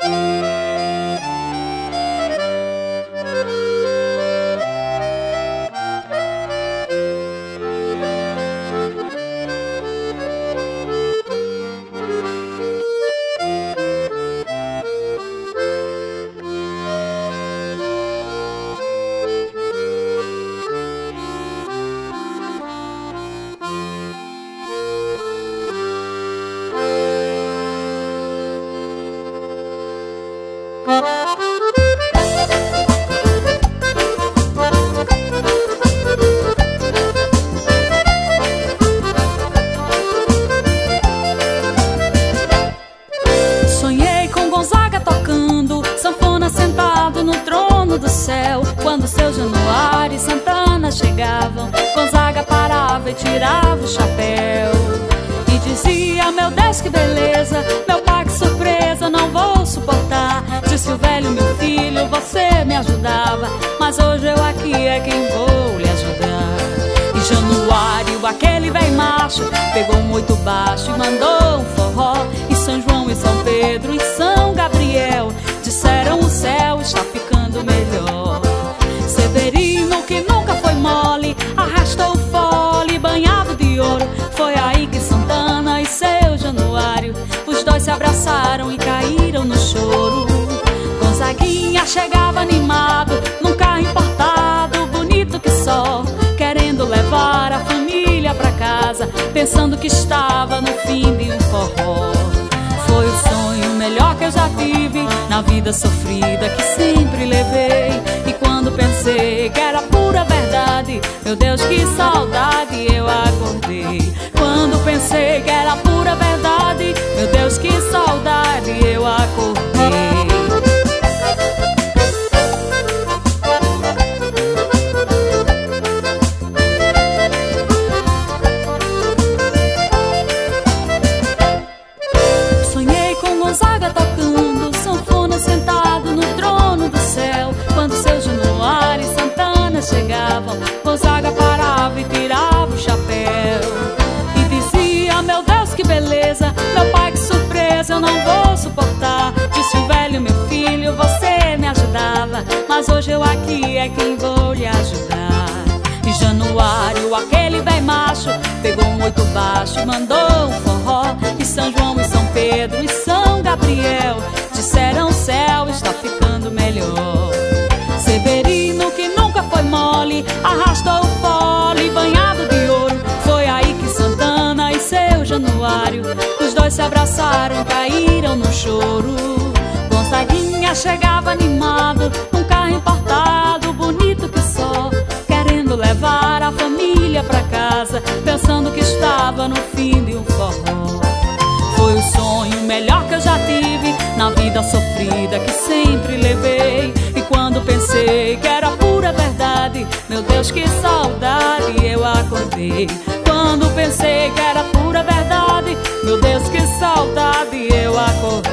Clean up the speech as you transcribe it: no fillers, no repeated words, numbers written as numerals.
Sonhei com Gonzaga tocando sanfona sentado no trono do céu. Quando seu Januário e Santana chegavam, Gonzaga parava e tirava o chapéu e dizia: meu Deus, que beleza, meu pai, que surpresa, não vou suportar. Disse o velho: meu filho, você me ajudava, mas hoje eu aqui é quem vou lhe ajudar. E Januário, aquele velho macho, pegou um oito baixo e mandou um forró. E São João e São Pedro e São Gabriel disseram: o céu está ficando melhor. Severino, que nunca foi mole, arrastou o fole banhado de ouro. Foi aí que Santana e seu Januário, os dois se abraçaram e caíram no choro. Gonzaguinha chegava animado num carro importado, bonito que só, querendo levar a família pra casa, pensando que estava no fim de um forró. Foi o sonho melhor que eu já tive na vida sofrida que sempre levei. E quando pensei que era pura verdade, meu Deus, que saudade, eu acordei. Quando pensei que era pura verdade, meu Deus, que saudade, eu acordei. Gonzaga tocando sanfona sentado no trono do céu. Quando seu Januário e Santana chegavam, Gonzaga parava e tirava o chapéu e dizia: meu Deus, que beleza, meu pai, que surpresa, eu não vou suportar. Disse o velho: meu filho, você me ajudava, mas hoje eu aqui é quem vou lhe ajudar. E Januário, aquele velho macho, pegou um oito baixo e mandou um forró. E São João e São Pedro e São Gabriel disseram: o céu está ficando melhor. Severino, que nunca foi mole, arrastou o fole banhado de ouro. Foi aí que Santana e seu Januário, os dois se abraçaram, caíram no choro. Gonzaguinha chegava animado num carro importado, bonito que só, querendo levar a família pra casa, pensando que estava no fim de um forró. Foi o sonho melhor que eu já tive na vida sofrida que sempre levei. E quando pensei que era pura verdade, meu Deus, que saudade, eu acordei. Quando pensei que era pura verdade, meu Deus, que saudade, eu acordei.